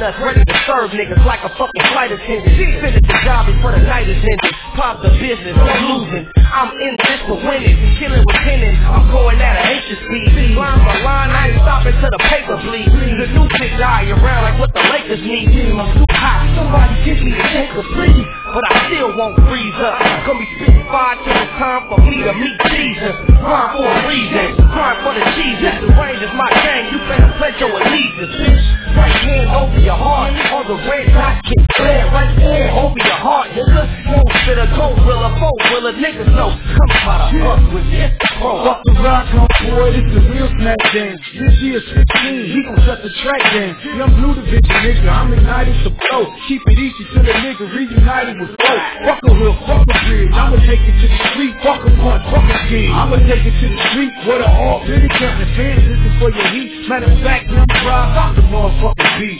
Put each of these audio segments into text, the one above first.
us, ready to serve niggas like a fucking flight attendant. Finish the job before the night is ended. Pop the business, I'm losing. I'm in this for winning. Killing with pinning, I'm going at an anxious speed. Line by line, I ain't stopping till the paper bleed. The new shit die around like what the Lakers need. I'm too hot, somebody give me the take a please. But I still won't freeze up. Gonna be spitting fire till it's time for me to meet Jesus. Grind for a reason, grind for the Jesus. The range is my gang, you better pledge your allegiance, bitch. Right hand over your heart, on the red dot get clear. Right there over your heart, nigga. Won't fit a gold-wheeler, four-wheeler, niggas know. Come try to up with this, bro. Fuck the rock, on boy, this the real smack dance. This year 16, he gon' shut the track down. Young Blue Division, nigga, I'm ignited to blow. Keep it easy to the nigga, reunited with flow. Fuck a hood, fuck a bridge, I'ma take it to the street. Fuck a punch, fuck a kid, I'ma take it to the street. Where the all really counting fans, listen for your heat. Matter of fact, I'm proud, stop the motherfucking beat.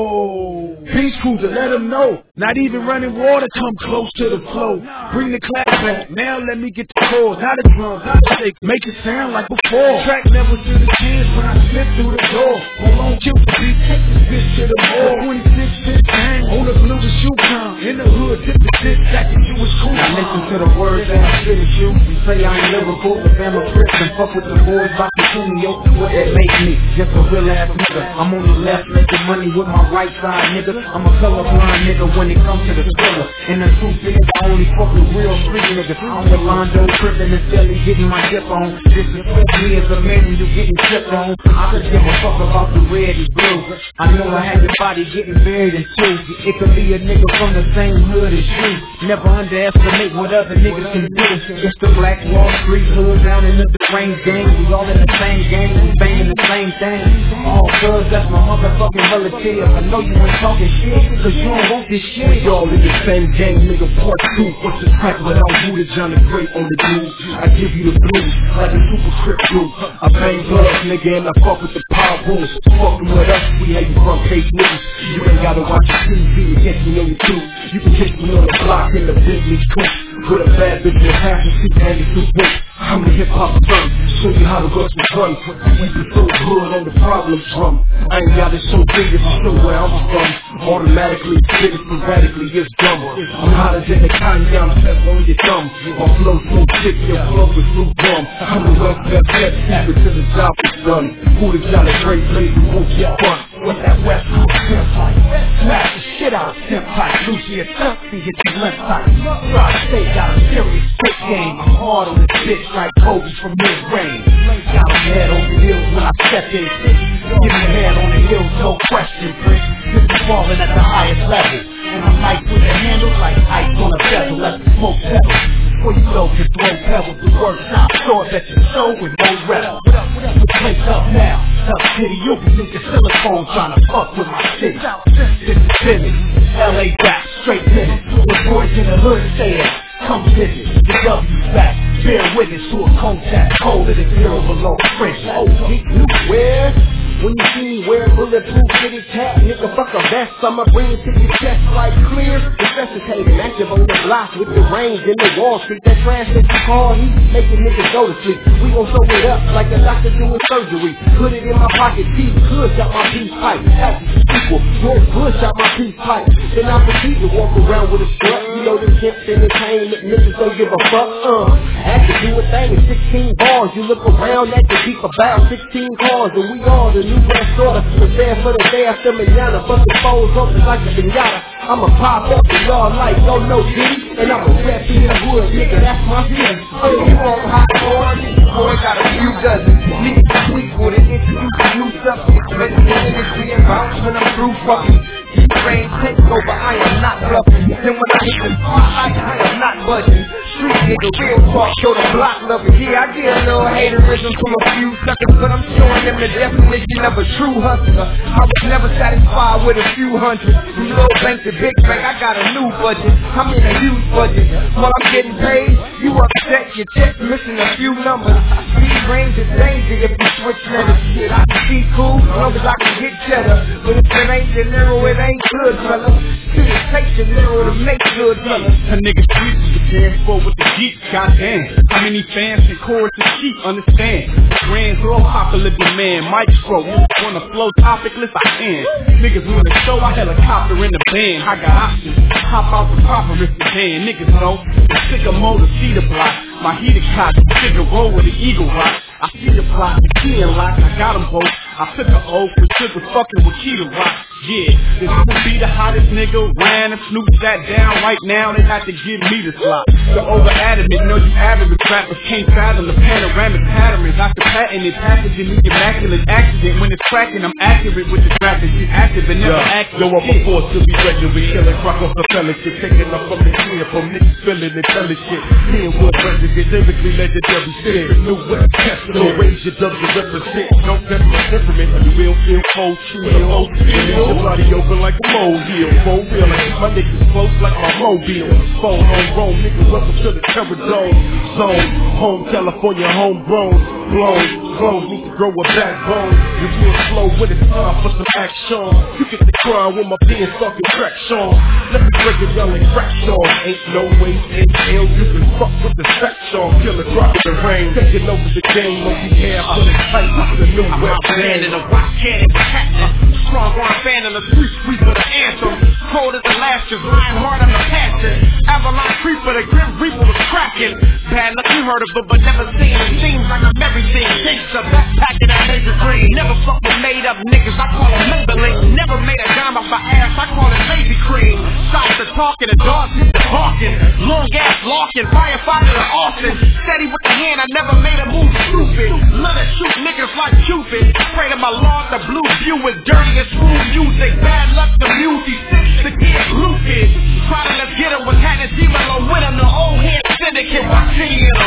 Oh, Beach Cruiser, let them know. Not even running water, come close to the flow. Bring the clap back, now let me get the chords. Not the drums, not the shake, make it sound like before. Track never stood a chance when I slip through the door. Hold on, kill the beat, take this bitch to the mall. 26 shit bang, on the blue as you come. In the hood, tip the shit, stacking you was cool. Now listen to the words that I spit at you. You say I ain't lyrical, but I'm a Christian. Fuck with the boys, about to kill me, yo. What that make me? Just a real ass nigga. I'm on the left, making money with my right side, nigga. I'm a colorblind nigga when it comes to the thriller. And the truth is, I only fuck with real street niggas. I'm with Londo, tripping and steadily getting my dip on. Disrespect me as a man when you getting tripped on. I could give a fuck about the red and blue. I know I had your body getting buried in two. It could be a nigga from the same hood as you. Never underestimate what other niggas can do. It's the Black Wall Street hood down in the range gang. We all in the same game, we banging the same thing. All cuz that's my motherfucking relative. I know you ain't talking shit, cause you don't want this shit. We all in the same gang, nigga, part 2. What's the crack without Buddha, Johnny Great on the dudes? I give you the blues, like a super crip do. I bang gloves, nigga, and I fuck with the power rules. Fucking with us, we hating front page niggas. You ain't gotta watch the TV to catch me on the tube. You can catch me on the block in the business coop. With a bad bitch in a half and she's handing to work. I'm a hip-hop son, show you how to rush the gun. We be so good on the problem drum. I ain't got it so big to show where I'm from. Automatically, spit it sporadically, it's dumb. I'm hotter than the Kanye, I'm step on your thumb. My flow so sick, your flow is blue drum. I'm the West Best secret till the job is done. Who the got a great place who won't get fun? With that West Coast pimp pipe, smash the shit out of pimp pipe. Lucy and Tuxie hit the left side. Rod State got a serious spit game. I'm hard on this bitch like Kobe from mid-range. Got a head on the hills when I step in. Give me head on the hills, no question, prick. This is falling at the highest level. And I'm like with the handle like ice on a bezel. Let the smoke settle. Before you know can throw pebbles to work. Now I'm sure that you show with no rebel. The place up now. Tough city, you be niggas silicone trying to fuck with my city. This is Philly, LA back, straight minute. The boys in the hood say it. Come visit, the W's back. Bear witness to a contact colder than zero below fridge. Oh, you where? When you see me wear bulletproof city cap, nigga, fuck a vest, I'ma bring it to your chest like clear. Necessitating active on the block with the range in the Wall Street. That trash that you call heat, making niggas go to sleep. We gon' throw it up like a doctor doing surgery. Put it in my pocket, teeth, push out my peace pipe. That's equal, George Bush out my peace pipe. Then I proceed to walk around with a strut. You know the Kemps entertainment, niggas don't give a fuck. Had to do a thing in 16 bars. You look around at the deep about 16 cars, and we all the new best order. Prepare for the day after manana. Bust the foes open like a pinata. I'ma pop up and y'all like, yo, no Diddy. And I'm a rap in the hood, nigga, that's my city. You want hot boy, got a few dozen. Niggas sweet with it, introduce a new substance. Let the industry and bounce when I'm through fucking. Keep rain take over, I am not bluffing. Then when I hit the spotlight, I am not budging. Street nigga, real talk, show the block loving. Yeah, I get a little haterism from a few suckers, but I'm showing them the definition of a true hustler. I was never satisfied with a few hundred. From little bank to big bank, I got a new budget. I'm in a huge budget. While I'm getting paid, you upset, your check missing a few numbers. Speed range is danger if you switch letters. I can see cool, as long as I can get cheddar. But if it ain't De Niro, it ain't good, fella. See, it takes De Niro to make good, fella. A nigga street transport with the Jeep, goddamn. How many fans can chorus the sheep, understand? Grand throw, popular demand, Maestro, wanna flow topicless, I can. Niggas wanna show, I helicopter in the band, I got options, hop out the proper if the band. Niggas know, the sicker motor, see the block, my heater cot, figure roll with the Eagle Rock. I see the plot, key and lock, I got them both. I took an oath for sugar fucking with Keita Rock. Yeah, this would be the hottest nigga ran. If Snoop sat down right now, they had to give me the slot. The over adamant, know you average rappers can't fathom the panoramic patterns. I can patent it, packaging the immaculate accident. When it's cracking, I'm accurate with the graphics. You active and never active. Yo, I'm a force to be reckoned with, killing rock off the fellowship, taking up from the clear from niggas feeling and telling shit. Me and Wood President, lyrically legendary shit. New West Testament, no range of dubs to represent. No federal temperament, you real feel cold, true, old spirit. Your body open like a molehill, for real. I keep my niggas close like my mobile. Phone on roam, niggas welcome to the terror zone. Home California, homegrown, blown. Clothes need to grow a backbone. You real slow when it's time for some action. You get the crime with my pen fucking crack on. Let me break it down like crack on. Ain't no way in hell you can fuck with the sack on. Killer drop in the rain, taking over the game. When we have put it tight to the new I'm West outstanding, a rock cannon, happening. Strong arm fan in the street sweeper, the anthem. Cold as the lashes, lying hard on the passion. Avalon creeper, the grim reaper was cracking. Bad luck, you heard of it, but never seen it. Seems like I'm everything. Gangsta, backpacking that major green. Never fuck with made up niggas, I call them Maybelline. Never made a dime off my ass, I call it baby cream. Stop the talking, the dogs get the barking. Long ass locking, firefighter to Austin. Steady with the hand, I never made a move stupid. Love to shoot niggas like Cupid. Pray to my Lord, the blue view is dirty as smooth music. Bad luck, the music, to get lucid. Try to let's get him, was had his email with him. The old head syndicate, watching him.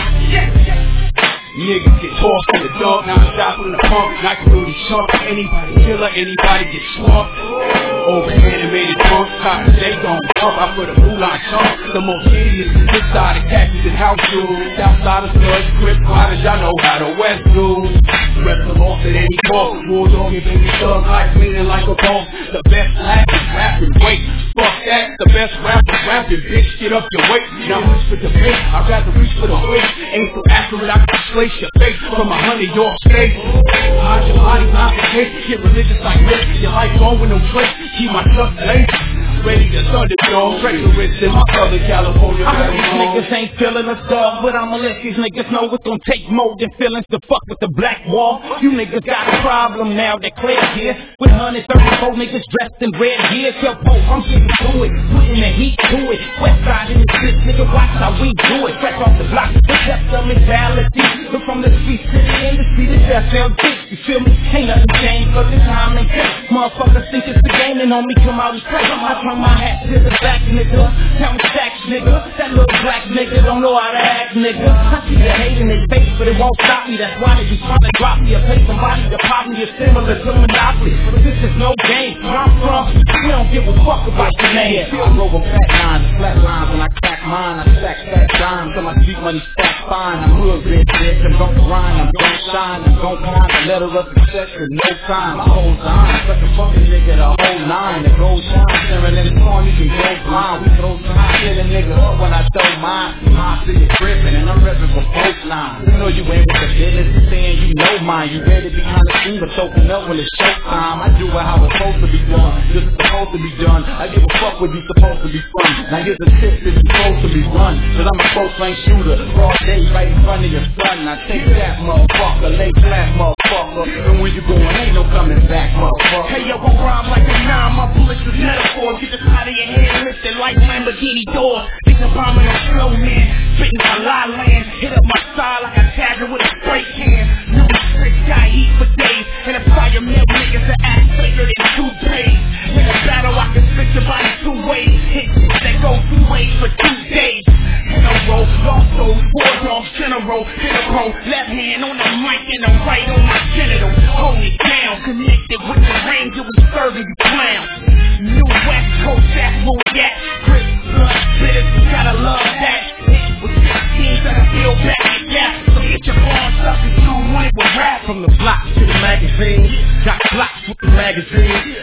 Niggas get tossed in the dog, now shot from the pump, knock through the shark. Anybody killer, anybody get swamped. Over animated punk, cops, they gon' pump. I put a Mulan chunk. The most hideous this side of khakis and house shoes. Outside of studs, grip riders, y'all know how the West do. Rep the lost at any cost. Bulldog and baby thug life leaning like a boss. The best laughing, rapping, wait. Fuck that, the best rapper rapping, bitch, get up your weight. Now reach for the bait, I'd rather reach for the weight. Ain't so accurate, I can slice your face from 100 York State. Hide your body, not the case. Get religious like this, your life going with no trace. Keep my stuff safe. Ready to thunderdome, treacherous in my Southern California. I heard these niggas ain't feeling us, dog, but I'ma let these niggas know it's gonna take more than feelings to fuck with the black wall. You niggas got a problem now that Claire's here with 134 niggas dressed in red gear. Tell Pope I'm getting to it, putting the heat to it. West side in the bitch, nigga, watch how we do it. Fresh off the block, the depth of mentality. But from the street to the industry, the death fell deep. You feel me? Ain't nothing changed but the time and place. Motherfuckers think it's the game and on me come out and play. I turn my hat to the back, nigga. Count stacks, nigga. That little black nigga don't know how to act, nigga. I see the hate in his face, but it won't stop me. That's why they be trying to drop me or pay somebody to pop me. You're similar to Monopoly, but this is no game. Where I'm from, we don't give a fuck about your name. I roll with fat lines and flat lines when I crack mine. I stack fat dimes till my street money stack fine. I'm hood rich, bitch. I'm gon' grind, I'm gon' shine, I'm gon' climb. The letter of success in no time. My whole time, such a fucking nigga, the whole nine. The gold shine, staring in the storm, you can go blind. We throw time, hit a nigga up when I throw mine. I see you gripping and I'm repping for both lines. You know you ain't with the business, saying you know mine. You ready behind the scene, but choking up when it's showtime. I do it how it's supposed to be done. This is supposed to be done. I give a fuck what you supposed to be from. Now here's a tip that's supposed to be run. Cause I'm a close-range shooter. Broad day right in front of your son. Now take that, motherfucker. Lay flat, motherfucker. And when you going, ain't no coming back, motherfucker. Hey yo, I rhyme like a nine, my bullets is metaphors. Get this out of your head, lifted like Lamborghini doors. Think I'm bombing on slow, man. Spitting my lie land. Hit up my side like I tagged her with a spray can. New trick, got heat for days. And a fire mill niggas that act bigger than 2 days. In a battle, I can spit your body 2 ways. Hit that go 2 ways for 2 days. In a row, lost souls, war dogs, general, left hand on the mic and the right on my genital. Hold it down, connected with the ranger we serving you clowns. New West Coast, that's where we at. Chris, blood, bitters, you gotta love that. Hit with 16 that I feel back and gap. So get your balls up and do one with rap. From the block to the magazine, got blocks with the magazine.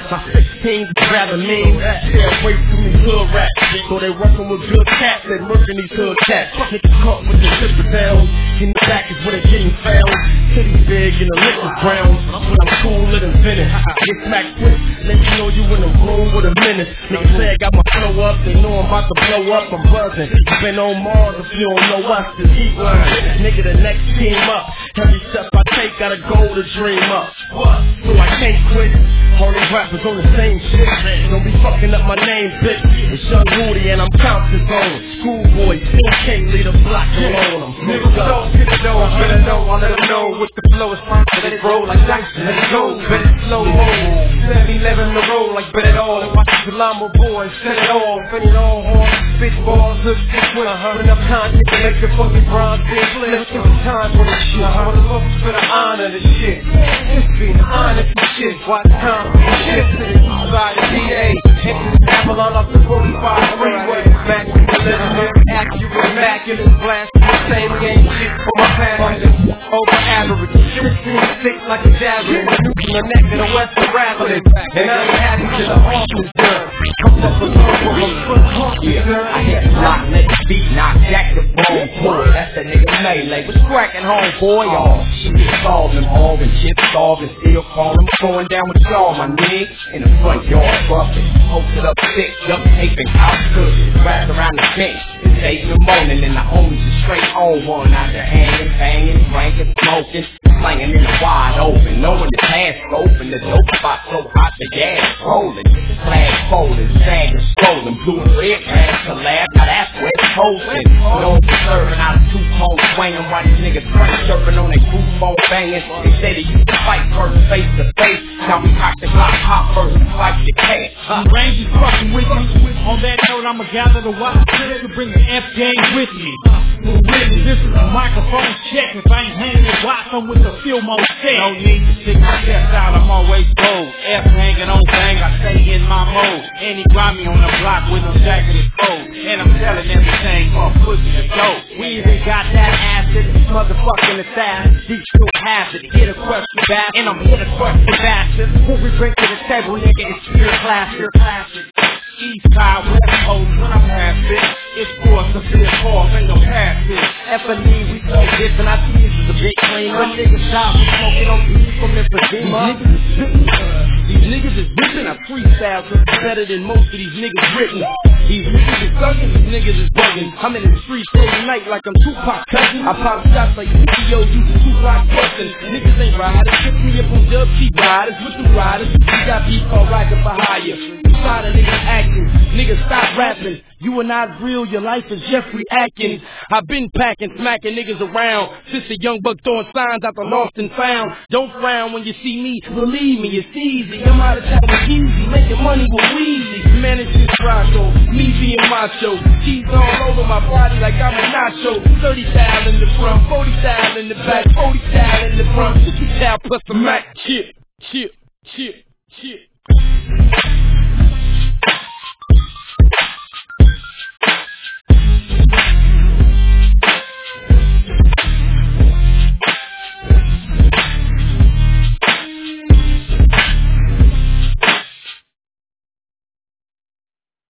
My 16's rather mean. Stay away from these hood rats. So they working with good cats, they murking these hood cats. Niggas caught with the zipper down. In the back is where they getting found. Titties big and the liquor brown. When I'm cooler than Venice. Get smacked quick, let you know you in the room with a minute. Niggas say I got my flow up, they know I'm about to blow up. I'm buzzing. You been on Mars if you don't know us, just keep learning. Nigga, the next team up. Every step I take, got a goal to dream up. So I can't quit. All these rappers on the same shit. Don't be fucking up my name, bitch. It's Young Rudy and I'm counting on. Schoolboy, still can't leave the block alone. I'm niggas don't get to know, better know, I let them know what the flow is from. Let it roll like dice, let it go, bet it slow mo. 7-11 the roll like bet it all. Watch the llama boy, set it all, fit it all hard. Bitch balls, look sick with enough content to make the fucking bronze big flip. Let's give it time for this shit. For the looks, for the honor, this shit. It's being honest and shit. Watch time for this shit to the east side of DA. Into the Avalon off the 45 freeway. Back to the legendary, accurate, immaculate blast. The same game shit for my family. Over average, 16-6 like a javelin. Using the neck in the west of rattling. And I'm happy till the office done. Come up with a foot honky, son. I hit the block, nigga beat, knock jack the bone boy. That's that nigga Melee. What's cracking home, boy? Oh, shit, solve them all and shit solved and still calling. Going down with y'all, my nigga. In the front yard, buffing. Posted up thick, duct taping, couch cookies. Wrapped around the bench. It's 8 in the morning and the homies are straight on one. Out there hanging, banging, drinking, smoking. Slanging in the wide open. Knowing the task open. The dope spot so hot the gas rolling. Flag folding, sagging, scrolling. Blue and red grass collab. Now that's where it's hosting. No serving out of 2-tone swinging. While these niggas surfing on their group phone banging. They say they used to fight first face to face. Now we cock the block hot first and fight the cash. Range is fucking with me. On that note, I'ma gather the watch to bring the F game with me. This is a microphone check. If I ain't hanging the watch, I'm with the film on set. No need to stick my chest out, I'm always bold. F hanging on bang, I stay in my mode. Any grimy on the block with no jacket is cold. And I'm selling everything from pussy to dope. We even got that acid, motherfucking assassin. These still have it, hit a question back, and I'm here to question bastard. What we bring to the table, nigga, is pure classic. East side, west coast, when I'm past it, it's force to be a call, ain't no past it. F&E, we so different, I see this is a big claim. When niggas shop, we smoking on weed from emphysema. These niggas is ripping, I freestyle, so it's better than most of these niggas written. These niggas is thugging, these niggas is bugging. I'm in the streets every night like I'm Tupac cousin. I pop shots like CEOs using Tupac bustin'. Niggas ain't riders, pick me up on dub cheap riders with the riders. We got beef called Rocket for Hire. Tired of niggas acting, niggas stop rapping. You are not real, your life is Jeffrey Atkins. I've been packing, smacking niggas around since a young buck throwing signs out the lost and found. Don't frown when you see me, believe me, it's easy. I'm out of town with Easy, making money with Weezy. Managing Rocco, me being macho. Cheese all over my body like I'm a nacho. 30 style in the front, 40 style in the back, 40 style in the front, 50 style plus the Mac. Chip.